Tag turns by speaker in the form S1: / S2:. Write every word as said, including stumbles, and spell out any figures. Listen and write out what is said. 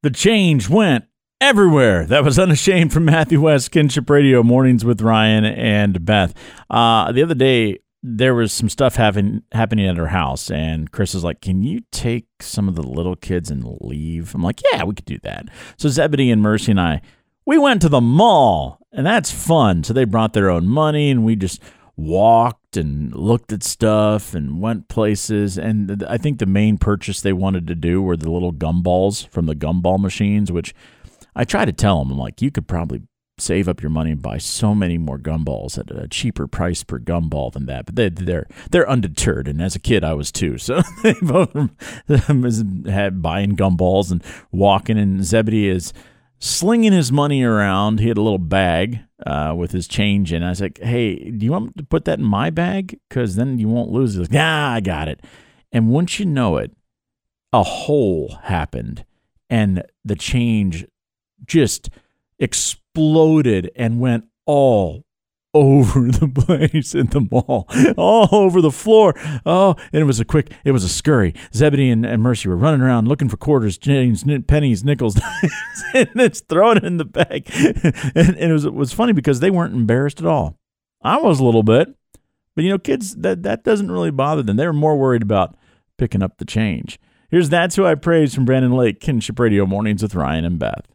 S1: The change went everywhere. That was Unashamed from Matthew West, Kinship Radio, Mornings with Ryan and Beth. Uh, the other day, there was some stuff happen, happening at her house, and Chris is like, can you take some of the little kids and leave? I'm like, yeah, we could do that. So Zebedee and Mercy and I, we went to the mall, and that's fun. So they brought their own money, and we just walked and looked at stuff and went places. And I think the main purchase they wanted to do were the little gumballs from the gumball machines, which I try to tell them, I'm like, you could probably save up your money and buy so many more gumballs at a cheaper price per gumball than that. But they, they're they're undeterred, and as a kid, I was too. So they both had buying gumballs and walking, and Zebedee is slinging his money around. He had a little bag uh, with his change in. I was like, hey, do you want to put that in my bag? Because then you won't lose it. He's like, yeah, I got it. And once you know it, a hole happened, and the change just exploded and went all over the place in the mall, all over the floor. Oh, and it was a quick, it was a scurry. Zebedee and, and Mercy were running around looking for quarters, change, pennies, nickels, and it's throwing it in the bag. And, and it was it was funny because they weren't embarrassed at all. I was a little bit, but you know, kids, that, that doesn't really bother them. They were more worried about picking up the change. Here's That's Who I Praise from Brandon Lake, Kinship Radio, Mornings with Ryan and Beth.